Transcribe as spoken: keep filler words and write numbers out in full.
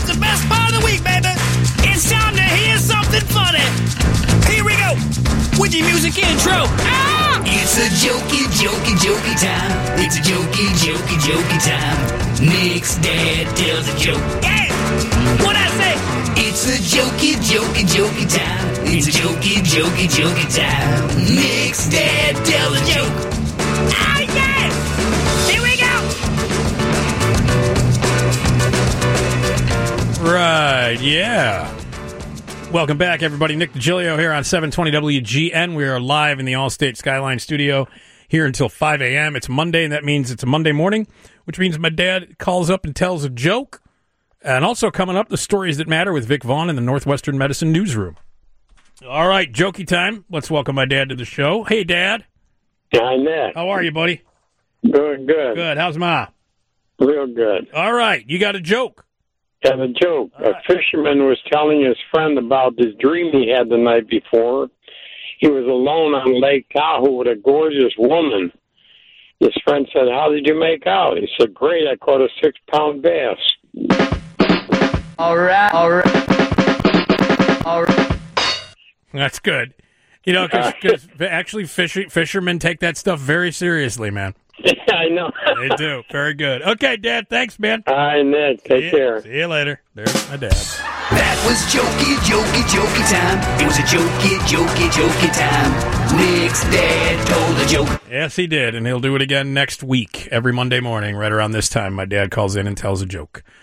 the best part of the week, baby. It's time to hear something funny. Here we go with your music intro. Ah! It's a jokey, jokey, jokey time. It's a jokey, jokey, jokey time. Nick's dad tells a joke. Yeah! What'd I say? It's a jokey, jokey, jokey time. It's a jokey, jokey, jokey time. Nick's dad tells a joke. Oh, yeah! Here we go! Right, yeah. Welcome back, everybody. Nick DiGilio here on seven twenty W G N. We are live in the Allstate Skyline studio here until five a.m. It's Monday, and that means it's a Monday morning, which means my dad calls up and tells a joke. And also coming up, the stories that matter with Vic Vaughn in the Northwestern Medicine Newsroom. All right, jokey time. Let's welcome my dad to the show. Hey, Dad. Hi, Nick. How are you, buddy? Good, good. Good. How's Ma? Real good. All right, you got a joke. Got a joke. All a right. fisherman was telling his friend about this dream he had the night before. He was alone on Lake Tahoe with a gorgeous woman. His friend said, "How did you make out?" He said, "Great, I caught a six-pound bass." All right, all right, all right. That's good. You know, because actually fish, fishermen take that stuff very seriously, man. I know. They do. Very good. Okay, Dad, thanks, man. Hi, Nick. Take See you- care. See you later. There's my dad. That was jokey, jokey, jokey time. It was a jokey, jokey, jokey time. Nick's dad told a joke. Yes, he did, and he'll do it again next week, every Monday morning, right around this time. My dad calls in and tells a joke.